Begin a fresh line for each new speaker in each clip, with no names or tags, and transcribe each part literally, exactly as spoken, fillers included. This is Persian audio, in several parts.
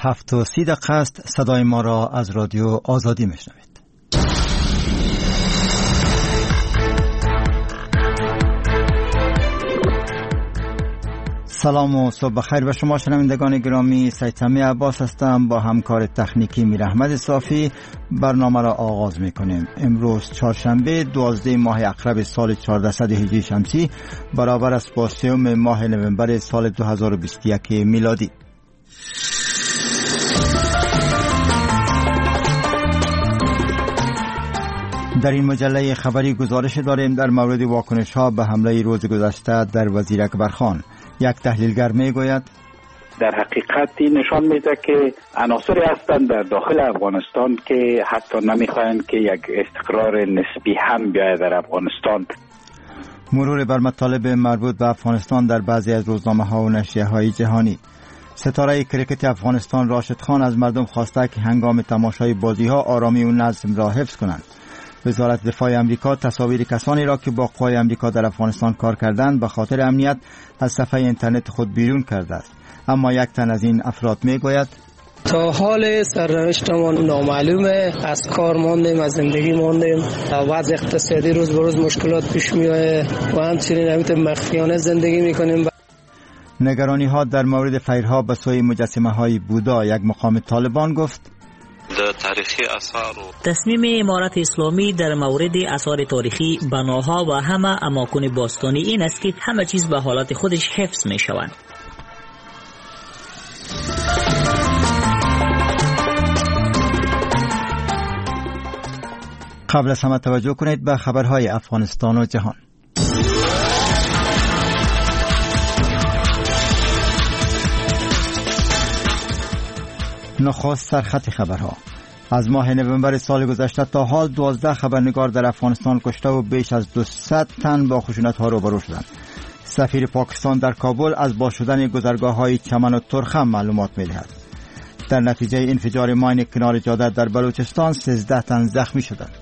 هفت و سی دقیقه است. صدای ما را از رادیو آزادی میشنوید. سلام و صبح بخیر به شما شنوندگان گرامی. سید سمیع عباس هستم. با همکار تکنیکی میر احمد صافی برنامه را آغاز میکنیم. امروز چهارشنبه دوازده ماه اقرب سال چهاردهصد هجری شمسی برابر است با سوم ماه نوامبر سال دو هزار و بیست و یک میلادی. در این مجله خبری گزارش داریم در مورد واکنش ها به حمله روز گذشته در وزیر اکبرخان. یک تحلیلگر می گوید
در حقیقت این نشان میده که عناصری هستند در داخل افغانستان که حتی نمیخواهند که یک استقرار نسبی هم بیاید در افغانستان.
مرور بر مطالب مربوط به افغانستان در بعضی از روزنامه ها و نشریه های جهانی. ستاره کرکت افغانستان راشد خان از مردم خواسته که هنگام تماشای بازی ها آرامی و نظم را حفظ کنند. وزارت دفاع امریکا تصاویر کسانی را که با قوای امریکا در افغانستان کار کردند به خاطر امنیت از صفحه اینترنت خود بیرون کرده است. اما یک تن از این افراد می گوید
تا حال سرنوشتمان نامعلومه، از کار ماندیم، از زندگی ماندیم، وضع اقتصادی روز به روز مشکلات پیش میاد و همچنین همیشه مخفیانه زندگی میکنیم.
نگرانی ها در مورد فیرها به سوی مجسمه های بودا. یک مقام طالبان گفت
در تاریخی آثار
تصمیم امارت اسلامی در مورد آثار تاریخی، بناها و همه اماکن باستانی این است که همه چیز به حالت خودش حفظ می شوند.
قبل از همه توجه کنید به خبرهای افغانستان و جهان. نخست سرخط خبرها. از ماه نوامبر سال گذشته تا حال دوازده خبرنگار در افغانستان کشته و بیش از دویست تن با خشونت‌ها روبرو شدند. سفیر پاکستان در کابل از باز شدن گذرگاه‌های چمن و ترخم معلومات می‌دهد. در نتیجه انفجار ماین کنار جاده در بلوچستان سیزده تن زخمی شدند.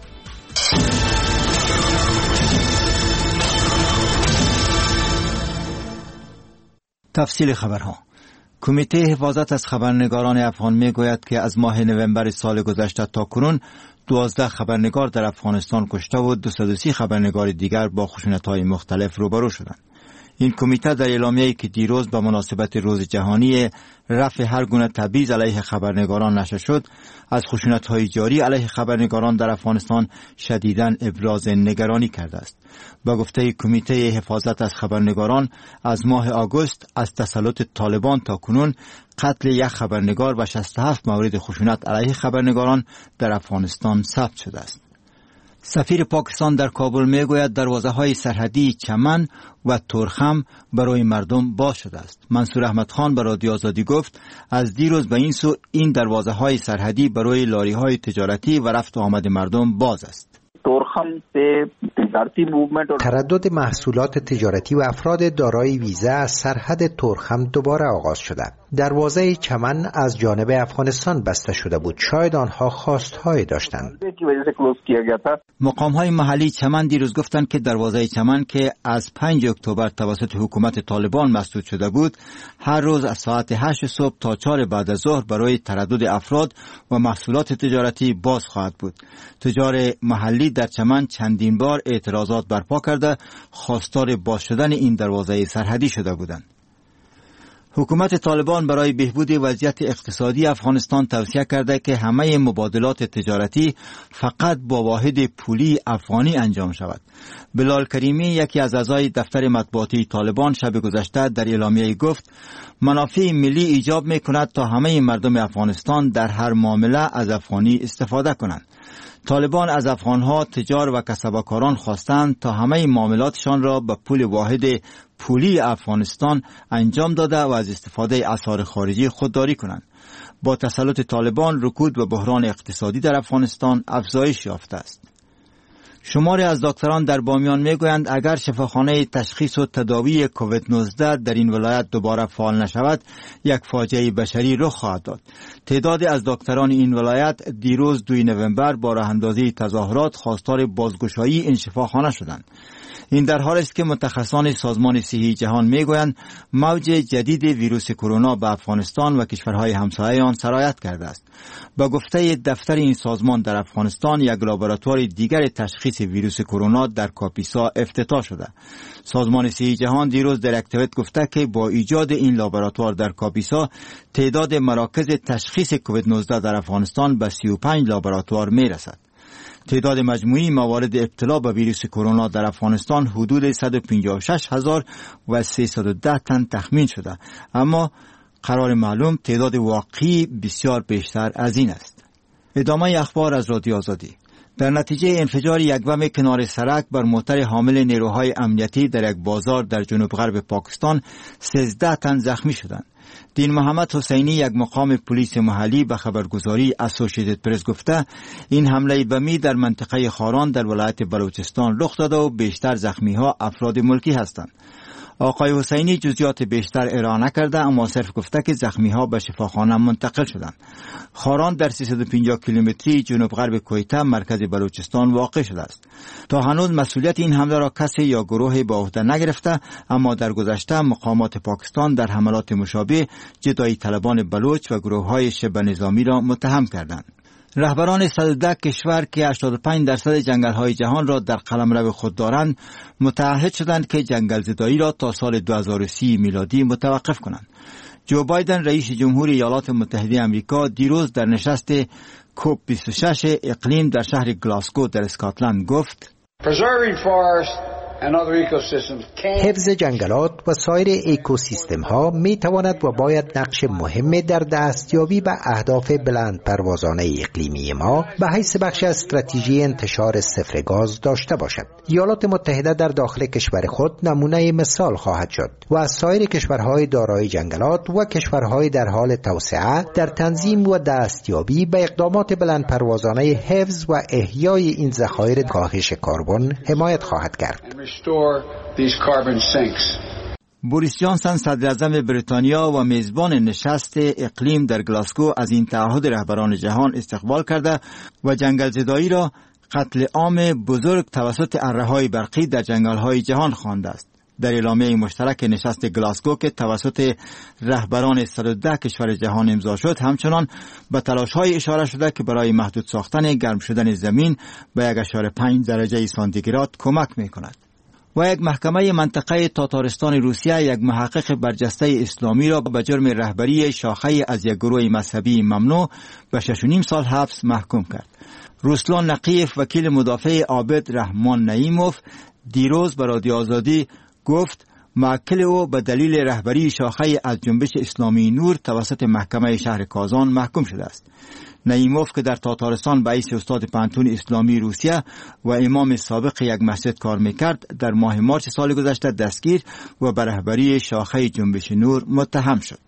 تفصیل خبرها. کمیته حفاظت از خبرنگاران افغان می گوید که از ماه نوامبر سال گذشته تا کنون دوازده خبرنگار در افغانستان کشته و دویست و سی خبرنگار دیگر با خشونت‌های مختلف روبرو شدند. این کمیته در اعلامیه‌ای که دیروز به مناسبت روز جهانی رفع هر گونه تبعیض علیه خبرنگاران نشر شد، از خشونت‌های جاری علیه خبرنگاران در افغانستان شدیداً ابراز نگرانی کرده است. با گفته کمیته حفاظت از خبرنگاران، از ماه آگوست از تسلط طالبان تا کنون قتل یک خبرنگار و شصت و هفت مورد خشونت علیه خبرنگاران در افغانستان ثبت شده است. سفیر پاکستان در کابل می گوید دروازه‌های سرحدی چمن و ترخم برای مردم باز شده است. منصور احمد خان به رادیو آزادی گفت از دیروز به این سو این دروازه‌های سرحدی برای لاری‌های تجارتی و رفت و آمد مردم باز است.
تردد محصولات تجارتی و افراد دارای ویزا از سرحد ترخم دوباره آغاز شده. دروازه چمن از جانب افغانستان بسته شده بود. شاید آنها خواستهایی داشتند.
مقام‌های محلی چمن دیروز گفتند که دروازه چمن که از پنج اکتبر توسط حکومت طالبان مسدود شده بود، هر روز از ساعت هشت صبح تا چهار بعد از ظهر برای تردد افراد و محصولات تجارتی باز خواهد بود. تجار محلی در چمن چندین بار اعتراضات برپا کرده خواستار باز شدن این دروازه سرحدی شده بودند. حکومت طالبان برای بهبود وضعیت اقتصادی افغانستان توصیه کرده که همه مبادلات تجارتی فقط با واحد پولی افغانی انجام شود. بلال کریمی، یکی از اعضای دفتر مطبوعاتی طالبان، شب گذشته در اعلامیه گفت منافع ملی ایجاب می کند تا همه مردم افغانستان در هر معامله از افغانی استفاده کنند. طالبان از افغانها تجار و کسبکاران خواستند تا همه معاملاتشان را به پول واحد پولی افغانستان انجام داده و از استفاده اسعار خارجی خودداری کنند. با تسلط طالبان رکود و بحران اقتصادی در افغانستان افزایش یافته است. شماری از دکتران در بامیان میگویند اگر شفاخانه تشخیص و تداوی کووید نوزده در این ولایت دوباره فعال نشود، یک فاجعه بشری رخ خواهد داد. تعدادی از دکتران این ولایت دیروز دوی نوامبر با راه اندازی تظاهرات خواستار بازگشایی این شفاخانه شدند. این در حالی است که متخصصان سازمان صحی جهان میگویند موج جدید ویروس کرونا به افغانستان و کشورهای همسایه آن سرایت کرده است. با گفته دفتر این سازمان در افغانستان یک لابراتوار دیگر تشخیص ویروس کرونا در کاپیسا افتتاح شده. سازمان صحی جهان دیروز در اکتیویت گفته که با ایجاد این لابراتوار در کاپیسا تعداد مراکز تشخیص کووید نوزده در افغانستان به سی و پنج لابراتوار می رسد. تعداد مجموعی موارد ابتلا به ویروس کرونا در افغانستان حدود صد و پنجاه و شش هزار و سیصد و ده تن تخمین شده، اما قرار معلوم تعداد واقعی بسیار بیشتر از این است. ادامه اخبار از رادیو آزادی. در نتیجه انفجار یک بم کنار سړک بر موتر حامل نیروهای امنیتی در یک بازار در جنوب غرب پاکستان سیزده تن زخمی شدند. دین محمد حسینی، یک مقام پلیس محلی، به خبرگزاری اسوسییتد پرس گفته این حمله بمی در منطقه خاران در ولایت بلوچستان رخ داده و بیشتر زخمی ها افراد ملکی هستند. آقای حسینی جزئیات بیشتر ارائه نکرده، اما صرف گفته که زخمی ها به شفاخانه منتقل شدند. خاران در سیصد و پنجاه کیلومتری جنوب غرب کویته مرکز بلوچستان واقع شده است. تا هنوز مسئولیت این حمله را کسی یا گروهی به عهده نگرفته، اما در گذشته مقامات پاکستان در حملات مشابه جدایی طلبان بلوچ و گروه های شبه نظامی را متهم کردند. رهبران صد و ده کشور که هشتاد و پنج درصد جنگل‌های جهان را در قلمرو خود دارند متعهد شدند که جنگل زدایی را تا سال دو هزار و سی میلادی متوقف کنند. جو بایدن رئیس جمهور ایالات متحده آمریکا دیروز در نشست کوپ بیست و شش اقلیم در شهر گلاسگو در اسکاتلند گفت:
حفظ جنگلات و سایر اکوسیستم ها می تواند و باید نقش مهمی در دستیابی به اهداف بلند پروازانه اقلیمی ما به حیث بخش از استراتژی انتشار صفر گاز داشته باشد. ایالات متحده در داخل کشور خود نمونه مثال خواهد شد و از سایر کشورهای دارای جنگلات و کشورهای در حال توسعه در تنظیم و دستیابی به اقدامات بلند پروازانه حفظ و احیای این ذخایر کاهش کربن حمایت خواهد کرد.
بوریس جانسون صدر اعظم بریتانیا و میزبان نشست اقلیم در گلاسگو از این تعهد رهبران جهان استقبال کرده و جنگل زدایی را قتل عام بزرگ توسط اره‌های برقی در جنگل‌های جهان خوانده است. در اعلامیه مشترک نشست گلاسگو که توسط رهبران صد و ده کشور جهان امضا شد، همچنان به تلاش‌های اشاره شده که برای محدود ساختن گرم شدن زمین به یک ممیز پنج درجه سانتیگراد کمک می‌کند. و یک محکمه منطقه تاتارستان روسیه یک محقق برجسته اسلامی را به جرم رهبری شاخه از یک گروه مذهبی ممنوع به شش و نیم سال حبس محکوم کرد. روسلان نقیف، وکیل مدافع عابد رحمان نعیموف، دیروز به رادیو آزادی گفت موکل او به دلیل رهبری شاخه از جنبش اسلامی نور توسط محکمه شهر کازان محکوم شده است. نعیموف که در تاتارستان به حیث استاد پانتون اسلامی روسیه و امام سابق یک مسجد کار میکرد، در ماه مارس سال گذشته دستگیر و به رهبری شاخه جنبش نور متهم شد.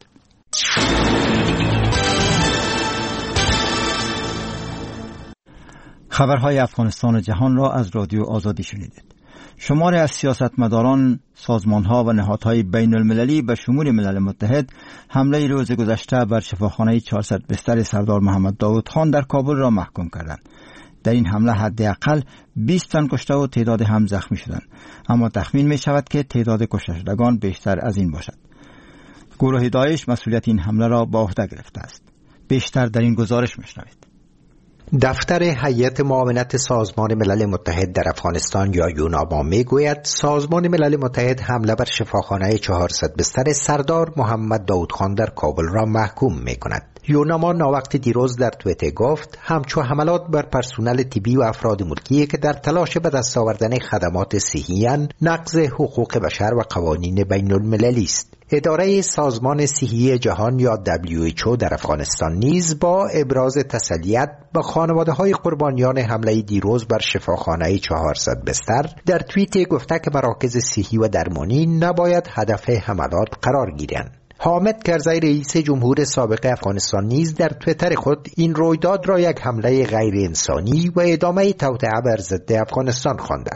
خبرهای افغانستان و جهان را از رادیو آزادی شنیدید. شماری از سیاستمداران، سازمان‌ها و نهادهای بین المللی به شمول ملل متحد حمله روز گذشته بر شفاخانه چهارصد بستر سردار محمد داود خان در کابل را محکوم کردند. در این حمله حداقل بیست تن کشته و تعداد هم زخمی شدند، اما تخمین می شود که تعداد کشته شدگان بیشتر از این باشد. گروه داعش مسئولیت این حمله را به عهده گرفته است. بیشتر در این گزارش میشنوید.
دفتر هیئت معاونت سازمان ملل متحد در افغانستان یا یوناما میگوید سازمان ملل متحد حمله بر شفاخانه چهارصد بستر سردار محمد داود خان در کابل را محکوم میکند. یوناما ناوقت دیروز در توییتر گفت همچو حملات بر پرسنل طبی و افراد ملکی که در تلاش به دست آوردن خدمات صحی نقض حقوق بشر و قوانین بین المللی است. اداره سازمان صحی جهان یا دبلیو اچ او در افغانستان نیز با ابراز تسلیت به خانواده‌های قربانیان حمله دیروز بر شفاخانه چهارصد بستر در توییت گفته که مراکز صحی و درمانی نباید هدف حملات قرار گیرند. حامد کرزی رئیس جمهور سابق افغانستان نیز در توییتر خود این رویداد را یک حمله غیر انسانی و ادامه توطئه بر ضد افغانستان خوانده است.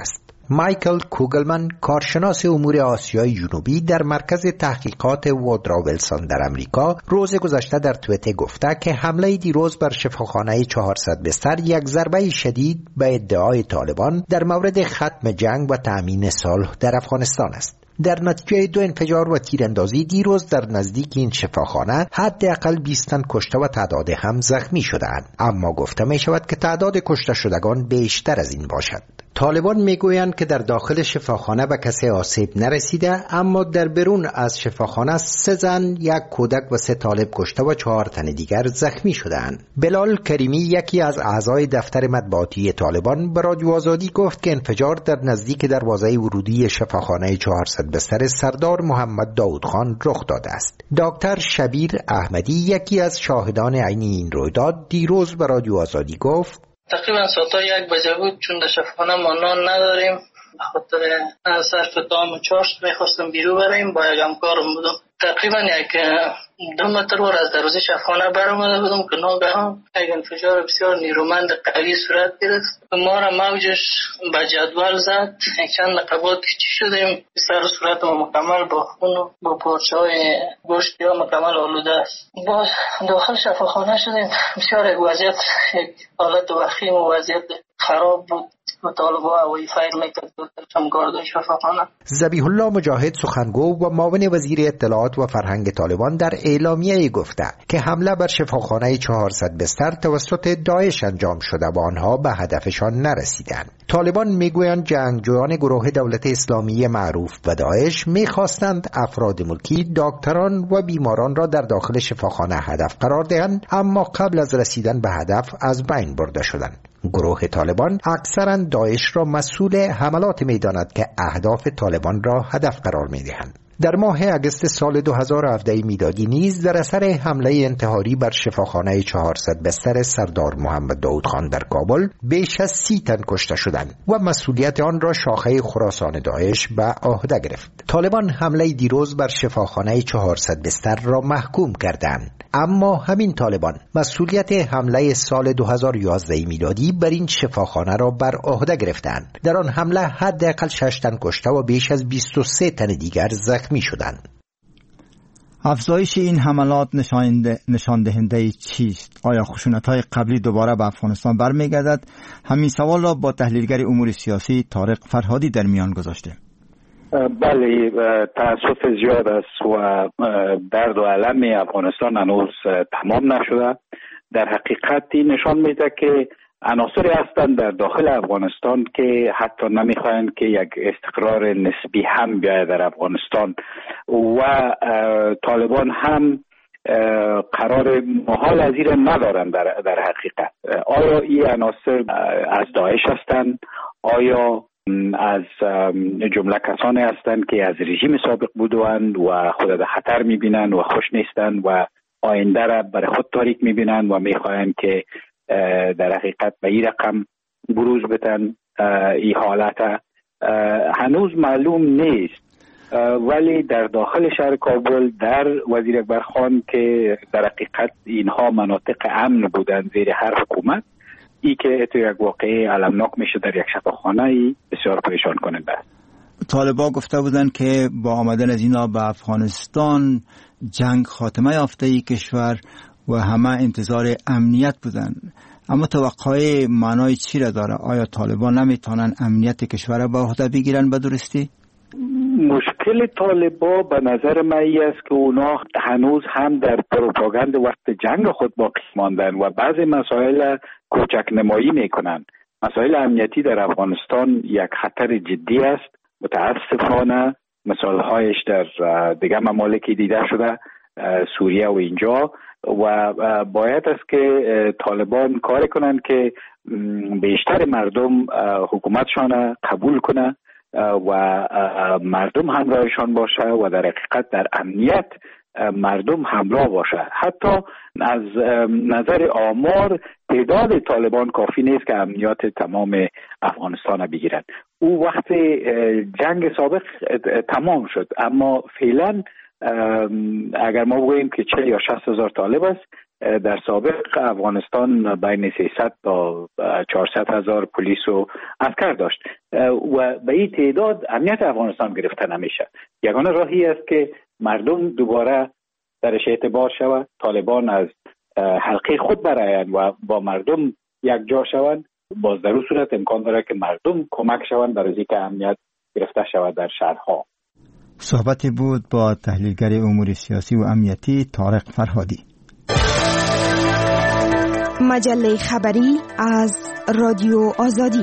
مایکل کوگلمن، کارشناس امور آسیای جنوبی در مرکز تحقیقات وودرو ویلسون در امریکا، روز گذشته در توییتر گفته که حمله دیروز بر شفاخانه چهارصد بستر یک ضربه شدید به ادعای طالبان در مورد ختم جنگ و تأمین صلح در افغانستان است. در نتیجه دو انفجار و تیراندازی دیروز در نزدیک این شفاخانه حداقل بیست تن کشته و تعداد هم زخمی شدند، اما گفته می شود که تعداد کشته شدگان بیشتر از این باشد. طالبان میگویند که در داخل شفاخانه به کسی آسیب نرسیده، اما در بیرون از شفاخانه سه زن، یک کودک و سه طالب کشته و چهار تن دیگر زخمی شدند. بلال کریمی، یکی از اعضای دفتر مطبوعاتی طالبان، به رادیو آزادی گفت که انفجار در نزدیک دروازه ورودی شفاخانه چهارصد بستر سردار محمد داود خان رخ داده است. دکتر شبیر احمدی، یکی از شاهدان عینی این رویداد، دیروز به رادیو آزادی گفت
تقریبا ساعت یک بجه بود، چون در شفاخانه ما نان نداریم، به خاطر صرف دام و چاشت میخواستم بیرون بریم، با یک همکارم بودم. تقریبا یک دو متر ور از دروازه شفاخانه برآمده بودم که ناگهان یک انفجار بسیار نیرومند قوی صورت گرفت. ما را موجش به جدول زد، چند نقبات کشی شدیم، سر و صورت ما مکمل با خون و با پارچه های گوشت یا مکمل آلوده است. باز داخل شفاخانه شدیم، بسیار یک وضعیت، یک حالت وخیم و وضعیت خراب بود.
ذبیح الله مجاهد، سخنگو و معاون وزیر اطلاعات و فرهنگ طالبان، در اعلامیه گفته که حمله بر شفاخانه چهارصد بستر توسط داعش انجام شده و آنها به هدفشان نرسیدند. طالبان میگویند جنگجویان گروه دولت اسلامی معروف به داعش میخواستند افراد ملکی، دکتران و بیماران را در داخل شفاخانه هدف قرار دهند، اما قبل از رسیدن به هدف از بین برده شدند. گروه طالبان اکثرا داعش را مسئول حملات می‌داند که اهداف طالبان را هدف قرار می‌دهند. در ماه اگست سال دو هزار و هفده میلادی نیز در اثر حمله انتحاری بر شفاخانه چهارصد بستر سردار محمد داود خان در کابل بیش از سی تن کشته شدند و مسئولیت آن را شاخه خراسان داعش به عهده گرفت. طالبان حمله دیروز بر شفاخانه چهارصد بستر را محکوم کردند، اما همین طالبان مسئولیت حمله سال دو هزار و یازده میلادی بر این شفاخانه را بر عهده گرفتند. در آن حمله حداقل شش تن کشته و بیش از بیست و سه تن دیگر زخمی شدند.
افزایش این حملات نشان دهنده چیست؟ آیا خشونت‌های قبلی دوباره به افغانستان برمیگردد؟ همین سوال را با تحلیلگر امور سیاسی طارق فرهادی در میان گذاشته.
بله، تأسف زیاد است و درد و علم افغانستان هنوز تمام نشده. در حقیقت این نشان میده که عناصری هستند در داخل افغانستان که حتی نمیخواهند که یک استقرار نسبی هم بیاید در افغانستان و طالبان هم قرار محال از این ندارند. در, در حقیقت آیا این عناصر از داعش هستند؟ آیا از جمله کسانی هستند که از رژیم سابق بودند و خود در خطر میبینند و خوش نیستند و آینده را برای خود تاریک میبینند و میخواهند که در حقیقت به این رقم بروز بتن؟ این حالت هنوز معلوم نیست، ولی در داخل شهر کابل در وزیر اکبر خان که در حقیقت اینها مناطق امن بودند زیر هر حکومت، ای که تو یک واقعه علمناک میشه در یک شفاخانه بسیار پریشان کننده است.
طالبان گفته بودند که با آمدن از اینا به افغانستان جنگ خاتمه یافته ای کشور و همه انتظار امنیت بودند، اما توقع معنای چی را داره؟ آیا طالبان نمیتونن امنیت کشور را به عهده بگیرن به درستی؟
مشکل طالبان به نظر من است که اونا هنوز هم در پروپاگاند وقت جنگ خود باقی ماندن و بعضی مسائل کوچک نمایی میکنن. مسائل امنیتی در افغانستان یک خطر جدی است. متاسفانه مثالهایش در دیگه ممالکی دیده شده، سوریه و اینجا، و باید است که طالبان کار کنند که بیشتر مردم حکومتشان قبول کنه و مردم همراهشان باشه و در حقیقت در امنیت مردم همراه باشه. حتی از نظر آمار تعداد طالبان کافی نیست که امنیت تمام افغانستان بگیرند. او وقت جنگ سابق تمام شد، اما فعلا اگر ما بگوییم که چهل یا شصت هزار طالب است، در سابق افغانستان بین سیصد تا چهارصد هزار پلیس و عسکر داشت و به این تعداد امنیت افغانستان گرفته نمیشه. یگانه راهی است که مردم دوباره درش اعتبار شود، طالبان از حلقه خود برآیند و با مردم یک جا شوند. باز در اون صورت امکان داره که مردم کمک شوند در از اینکه امنیت گرفته شود در شهرها.
صحبتی بود با تحلیلگر امور سیاسی و امنیتی طارق فرهادی.
مجله خبری از رادیو آزادی.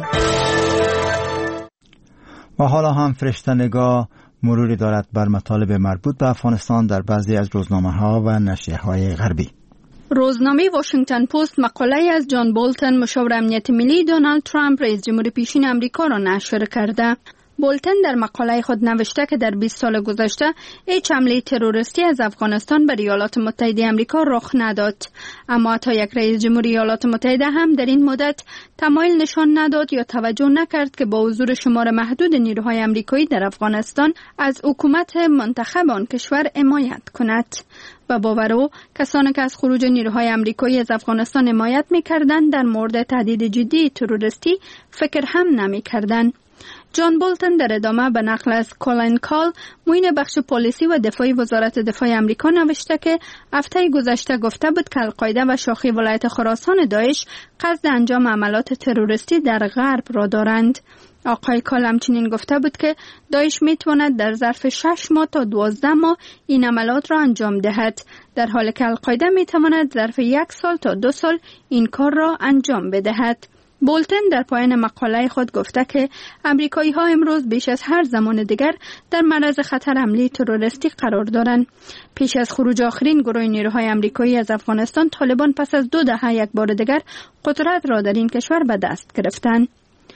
و حالا هم فرشته نگاه مروری دارد بر مطالب مربوط به افغانستان در بعضی از روزنامه‌ها و نشریه‌های غربی.
روزنامه واشنگتن پست مقاله از جان بولتن مشاور امنیت ملی دونالد ترامپ رئیس جمهور پیشین آمریکا را نشر کرده. بولتن در مقاله خود نوشته که در بیست سال گذشته هیچ حمله تروریستی از افغانستان به ایالات متحده آمریکا رخ نداد، اما حتی یک رئیس جمهور ایالات متحده هم در این مدت تمایل نشان نداد یا توجه نکرد که با حضور شمار محدود نیروهای آمریکایی در افغانستان از حکومت منتخب آن کشور حمایت کند. و باور او کسانی که از خروج نیروهای آمریکایی از افغانستان حمایت می‌کردند در مورد تهدید جدی تروریستی فکر هم نمی‌کردند. جان بولتن در ادامه به نقل از کولین کال معین بخش پلیسی و دفاعی وزارت دفاع آمریکا نوشته که هفته گذشته گفته بود که القاعده و شاخه ولایت خراسان داعش قصد انجام عملیات تروریستی در غرب را دارند. آقای کال همچنین گفته بود که داعش میتواند در ظرف شش ماه تا دوازده ماه این عملیات را انجام دهد، در حالی که القاعده میتواند ظرف یک سال تا دو سال این کار را انجام بدهد. بولتن در پایان مقاله خود گفته که امریکایی ها امروز بیش از هر زمان دیگر در معرض خطر حمله تروریستی قرار دارند. پیش از خروج آخرین گروه نیروهای امریکایی از افغانستان، طالبان پس از دو دهه یک بار دیگر قدرت را در این کشور به دست گرفتند.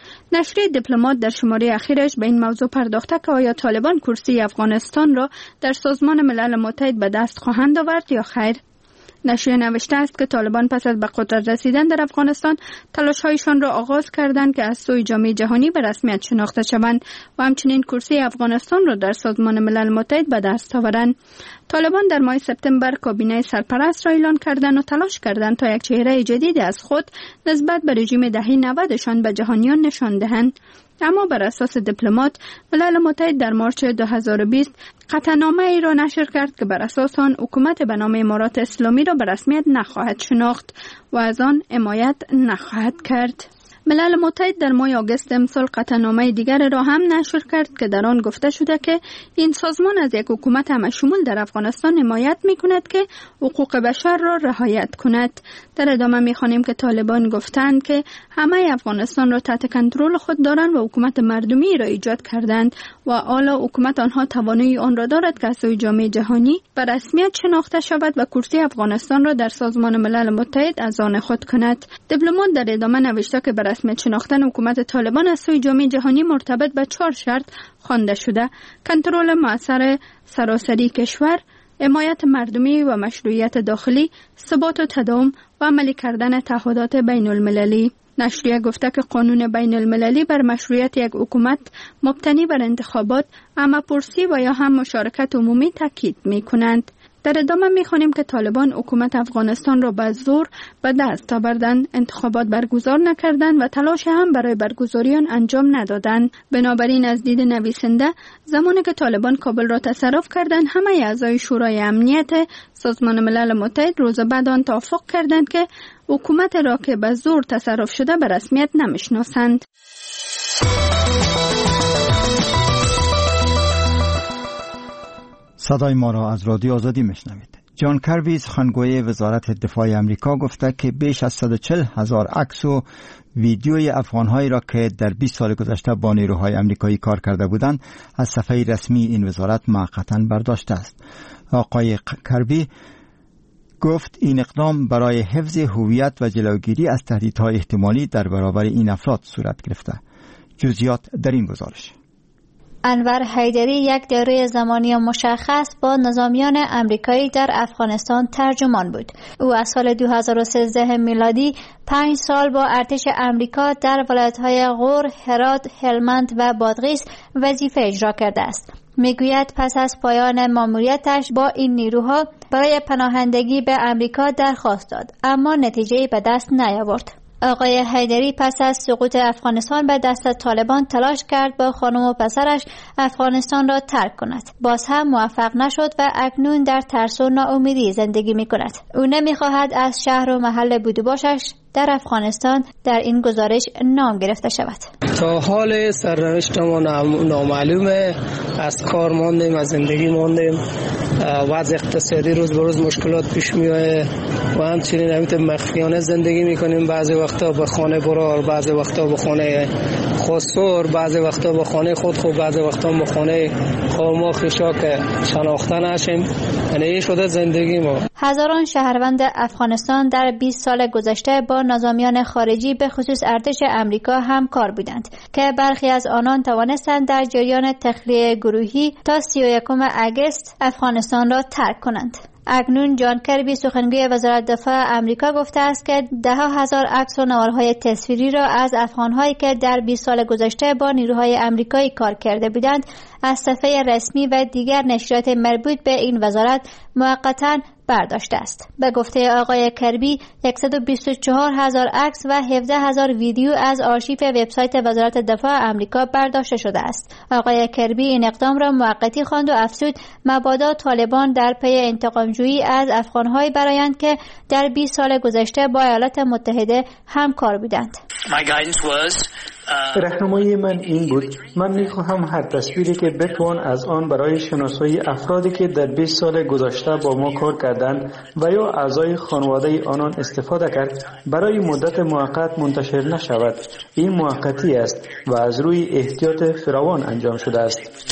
نشریه دیپلمات در شماره اخیرش به این موضوع پرداخته که آیا طالبان کرسی افغانستان را در سازمان ملل متحد به دست خواهند آورد یا خیر. نشریه نوشته است که طالبان پس از به قدرت رسیدن در افغانستان تلاش‌هایشان را آغاز کردند که از سوی جامعه جهانی به رسمیت شناخته شوند و همچنین کرسی افغانستان را در سازمان ملل متحد به دست آورند. طالبان در ماه سپتامبر کابینه سرپرست را اعلان کردند و تلاش کردند تا یک چهره جدید از خود نسبت به رژیم دهه نودشان به جهانیان نشان دهند. اما بر اساس دیپلمات، ملل متحد در مارچ دو هزار و بیست قطعنامه ای را نشر کرد که بر اساس آن حکومت به نام امارات اسلامی را به رسمیت نخواهد شناخت و از آن حمایت نخواهد کرد. ملل متحد در ماه آگوست امسال قطعنامه دیگر را هم نشر کرد که در آن گفته شده که این سازمان از یک حکومت همشمول در افغانستان حمایت می‌کند که حقوق بشر را رعایت کند. در ادامه می‌خوانیم که طالبان گفتند که همه افغانستان را تحت کنترل خود دارند و حکومت مردمی را ایجاد کردند و حالا حکومت آنها توانایی آن را دارد که از سوی جامعه جهانی به رسمیت شناخته شود و کرسی افغانستان را در سازمان ملل متحد از آن خود کند. دیپلمات در ادامه نوشته که بر رسمیت شناختن حکومت طالبان از سوی جامعه جهانی مرتبط به چهار شرط خوانده شده: کنترل مؤثر سراسری کشور، حمایت مردمی و مشروعیت داخلی، ثبات و تداوم و عملی کردن تعهدات بین المللی. نشریه گفته که قانون بین المللی بر مشروعیت یک حکومت مبتنی بر انتخابات، عامه‌پرسی و یا هم مشارکت عمومی تاکید می کنند. در ادامه می‌خوانیم که طالبان حکومت افغانستان را به زور به دست آوردند، انتخابات برگزار نکردند و تلاش هم برای برگزاری آن انجام ندادند. بنابراین از دید نویسنده، زمانی که طالبان کابل را تصرف کردند، همه اعضای شورای امنیت سازمان ملل متحد روز بعد آن توافق کردند که حکومت را که به زور تصرف شده به رسمیت نمی‌شناسند.
صدای ما را از رادیو آزادی میشنوید. جان کربی سخنگوی وزارت دفاع آمریکا گفته که بیش از صد و چهل هزار عکس و ویدیوی افغانهایی را که در بیست سال گذشته با نیروهای آمریکایی کار کرده بودند از صفحه رسمی این وزارت موقتا برداشته است. آقای کربی گفت این اقدام برای حفظ هویت و جلوگیری از تهدیدهای احتمالی در برابر این افراد صورت گرفته. جزئیات در این گزارش.
انور حیدری یک دوره زمانی مشخص با نظامیان امریکایی در افغانستان ترجمان بود. او از سال دو هزار و سیزده میلادی پنج سال با ارتش امریکا در ولایت‌های غور، هرات، هلمند و بادغیس وظیفه اجرا کرده است. میگوید پس از پایان ماموریتش با این نیروها برای پناهندگی به امریکا درخواست داد، اما نتیجه‌ای به دست نیاورد. آقای حیدری پس از سقوط افغانستان به دست طالبان تلاش کرد با خانم و پسرش افغانستان را ترک کند. باز هم موفق نشد و اکنون در ترس و ناامیدی زندگی می کند. او نمی خواهد از شهر و محل بوده باشش در افغانستان در این گزارش نام گرفته شود.
تا حال سرنوشت ما نامعلومه، از کار ماندیم، از زندگی ماندیم، وضع اقتصادی روز به روز مشکلات پیش میاد و همچنین همین مخفیانه زندگی میکنیم. بعضی وقتا به خانه برار، بعضی وقتا به خانه خسور، بعضی وقتا به خانه خود خود، بعضی وقتا به خانه قوم و خشاک شناخته نشیم. یعنی شده زندگی ما.
هزاران شهروند افغانستان در بیست سال گذشته با نظامیان خارجی به خصوص ارتش امریکا همکار بودند که برخی از آنان توانستند در جریان تخلیه گروهی تا سی و یکم اگست افغانستان را ترک کنند. اکنون جان کربی سخنگوی وزارت دفاع امریکا گفته است که ده هزار عکس و نوارهای تصویری را از افغان‌هایی که در بیست سال گذشته با نیروهای امریکایی کار کرده بودند از صفحه رسمی و دیگر نشریات مربوط به این وزارت موقتاً برداشته است. به گفته آقای کربی صد و بیست و چهار هزار عکس و هفده هزار ویدیو از آرشیو وبسایت وزارت دفاع آمریکا برداشته شده است. آقای کربی این اقدام را موقتی خواند و افزود مبادا طالبان در پی انتقام‌جویی از افغان‌های برآیند که در بیست سال گذشته با ایالات متحده همکار بودند.
راهنمایی من این بود: من میخواهم هر تصویری که بتوان از آن برای شناسایی افرادی که در بیست سال گذشته با ما کار کردند و یا اعضای خانواده آنان استفاده کرد برای مدت موقت منتشر نشود. این موقتی است و از روی احتیاط فراوان انجام شده است.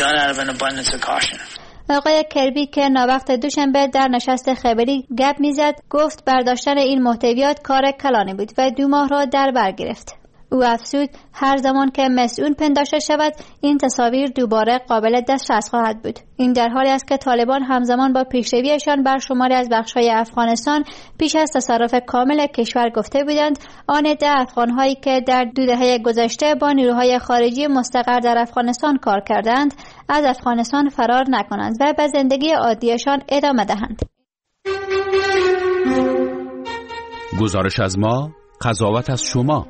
آقای کربی که ناوقت دوشنبه در نشست خبری گپ میزد گفت برداشتن این محتویات کار کلانی بود و دو ماه را در بر گرفت. او افزود هر زمان که مسئول پنداشته شود این تصاویر دوباره قابل دسترس خواهد بود. این در حالی است که طالبان همزمان با پیشرویشان بر شماری از بخش‌های افغانستان پیش از تصرف کامل کشور گفته بودند آن ده افغان‌هایی که در دو دهه گذشته با نیروهای خارجی مستقر در افغانستان کار کردند از افغانستان فرار نکنند و به زندگی عادیشان ادامه دهند.
گزارش از ما، قضاوت از شما.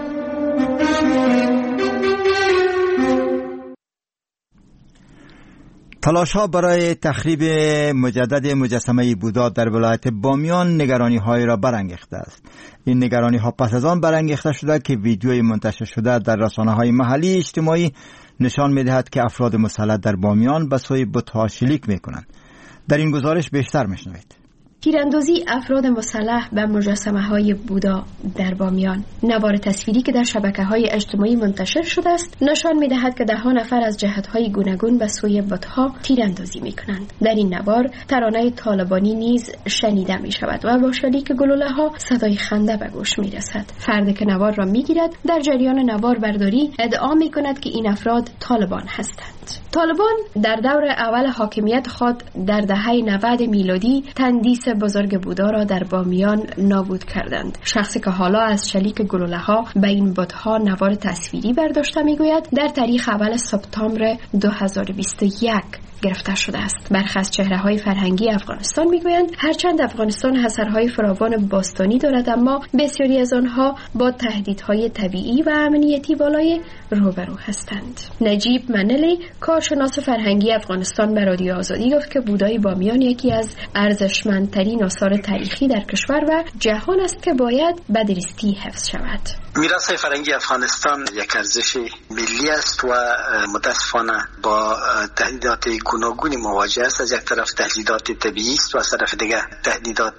تلاش ها برای تخریب مجدد مجسمه بودا در ولایت بامیان نگرانی های را برانگیخته است. این نگرانی ها پس از آن برانگیخته شده که ویدیوی منتشر شده در رسانه های محلی اجتماعی نشان می دهد که افراد مسلح در بامیان به سوی بت‌ها شلیک می کنند. در این گزارش بیشتر میشنوید.
تیراندازی افراد مسلح به مجسمه های بودا در بامیان. نوار تصویری که در شبکه های اجتماعی منتشر شده است نشان می دهد که ده ها نفر از جهت های گوناگون به سوی بت‌ها تیراندازی می کنند. در این نوار ترانه طالبانی نیز شنیده می شود و با شلیک گلوله ها صدای خنده به گوش می رسد. فردی که نوار را می گیرد در جریان نوار برداری ادعا می کند که این افراد طالبان هستند. طالبان در دور اول حاکمیت خود در دهه نود میلادی تندیس بزرگ بودا را در بامیان نابود کردند. شخصی که حالا از شلیک گلوله ها به این بت‌ها نوار تصویری برداشته میگوید در تاریخ اول سپتامبر دو هزار و بیست و یک گرفته شده است. برخی از چهره‌های فرهنگی افغانستان میگویند هرچند افغانستان حصارهای فراوان باستانی دارد اما بسیاری از آنها با تهدیدهای طبیعی و امنیتی بالای روبرو هستند. نجیب منلی کارشناس فرهنگی افغانستان به رادیو آزادی گفت که بودای بامیان یکی از ارزشمندترین آثار تاریخی در کشور و جهان است که باید به درستی حفظ شود.
میراث فرهنگی افغانستان یک ارزش ملی است و متاسفانه با تهدیدات گوناگونی مواجه است. از یک طرف تهدیدات طبیعی است و از طرف دیگر تهدیدات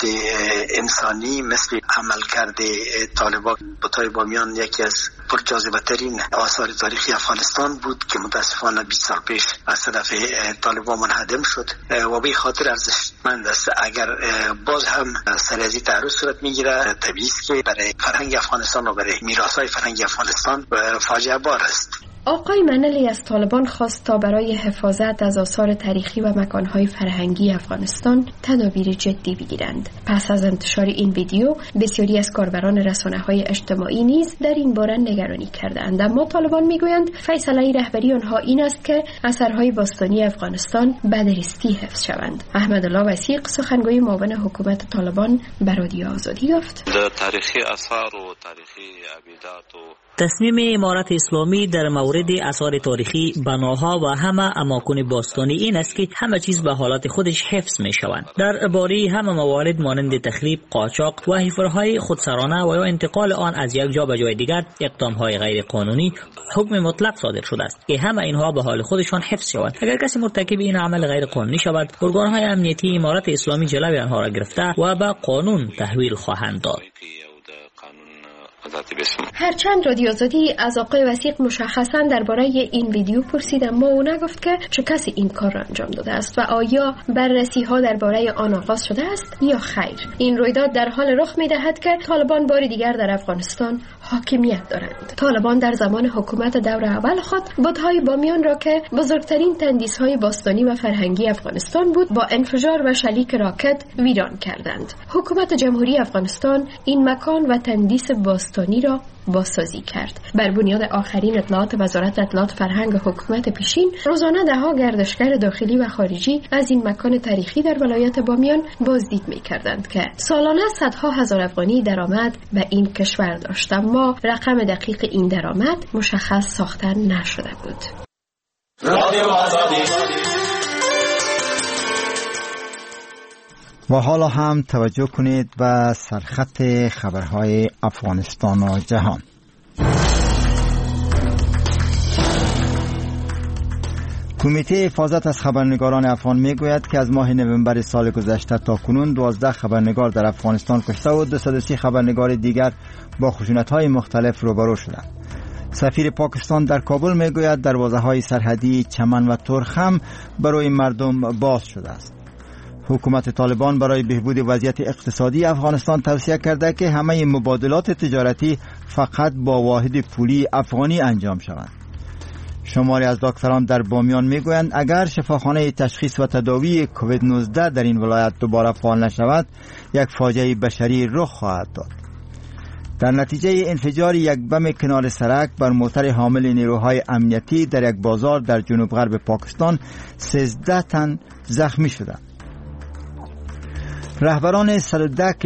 انسانی مثل عملکرد طالبان. بت‌های بامیان یکی از پرجاذبه ترین آثار تاریخی افغانستان بود که متاسفانه بیست سال پیش از طرف طالبان منهدم شد و به خاطر ارزشمند است. اگر باز هم سرازی تعرض صورت میگیره طبیعی است که برای فرهنگ افغانستان و برای میراث‌های فرهنگی افغانستان فاجعه بار است.
آقای منلی از طالبان خواست تا برای حفاظت از آثار تاریخی و مکانهای فرهنگی افغانستان تدابیر جدی بگیرند. پس از انتشار این ویدیو بسیاری از کاربران رسانه‌های اجتماعی نیز در این باره نگرانی کردند، اما طالبان میگویند فیصله رهبری آنها این است که اثرهای باستانی افغانستان بدرستی حفظ شوند. احمدالله وثیق سخنگوی معاون حکومت طالبان به رادیو آزادی گفت:
در تاریخی آثار و تاریخی عبیدات و
تصمیم امارت اسلامی در مورد آثار تاریخی، بناها و همه اماکن باستانی این است که همه چیز به حالت خودش حفظ می شوند. در باره همه موارد مانند تخریب، قاچاق و حفرهای خودسرانه و یا انتقال آن از یک جا به جای دیگر، اقدامهای غیر قانونی، حکم مطلق صادر شده است که همه اینها به حال خودشان حفظ شوند. اگر کسی مرتکب این عمل غیر قانونی شود، ارگانهای امنیتی امارت اسلامی جلوی آنها را گرفته و به قانون تحویل خواهند داد.
هرچند رادیو آزادی از آقای وثیق مشخصا درباره این ویدیو پرسید، اما او نگفت که چه کسی این کار را انجام داده است و آیا بررسی ها درباره آن آغاز شده است یا خیر. این رویداد در حال رخ می دهد که طالبان بار دیگر در افغانستان حاکمیت دارند. طالبان در زمان حکومت دور اول خود بت‌های بامیان را که بزرگترین تندیس‌های باستانی و فرهنگی افغانستان بود، با انفجار و شلیک راکت ویران کردند. حکومت جمهوری افغانستان این مکان و تندیس باستانی را بازسازی کرد. بر بنیاد آخرین اطلاعات وزارت اطلاعات فرهنگ حکومت پیشین، روزانه دهها گردشگر داخلی و خارجی از این مکان تاریخی در ولایت بامیان بازدید می‌کردند که سالانه صدها هزار افغانی درآمد به این کشور داشت، اما رقم دقیق این درآمد مشخص ساخته نشده بود. رادیو آزادی.
و حالا هم توجه کنید به سرخط خبرهای افغانستان و جهان. کمیته حفاظت از خبرنگاران افغان میگوید که از ماه نوامبر سال گذشته تا کنون دوازده خبرنگار در افغانستان کشته و دویست و سی خبرنگار دیگر با خشونت‌های مختلف روبرو شدند. سفیر پاکستان در کابل میگوید دروازه‌های سرحدی چمن و ترخم برای مردم باز شده است. حکومت طالبان برای بهبود وضعیت اقتصادی افغانستان توصیه کرده که همه مبادلات تجارتی فقط با واحد پولی افغانی انجام شوند. شماری از دکتران در بامیان میگویند اگر شفاخانه تشخیص و تداوی کووید نوزده در این ولایت دوباره فعال نشود، یک فاجعه بشری رخ خواهد داد. در نتیجه انفجار یک بم کنار سرک بر موتر حامل نیروهای امنیتی در یک بازار در جنوب غرب پاکستان، سیزده تن زخمی شدند. رهبران صد و ده